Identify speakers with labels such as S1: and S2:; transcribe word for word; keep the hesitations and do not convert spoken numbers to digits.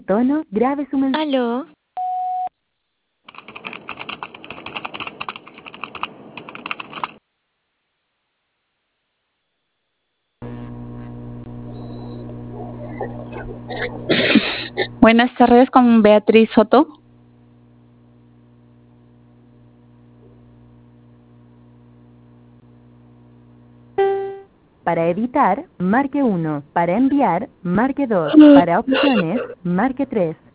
S1: tono, grabe su mensaje.
S2: ¿Aló?
S3: Buenas tardes con Beatriz Soto.
S1: Para editar, marque uno. Para enviar, marque dos. Para opciones, marque tres.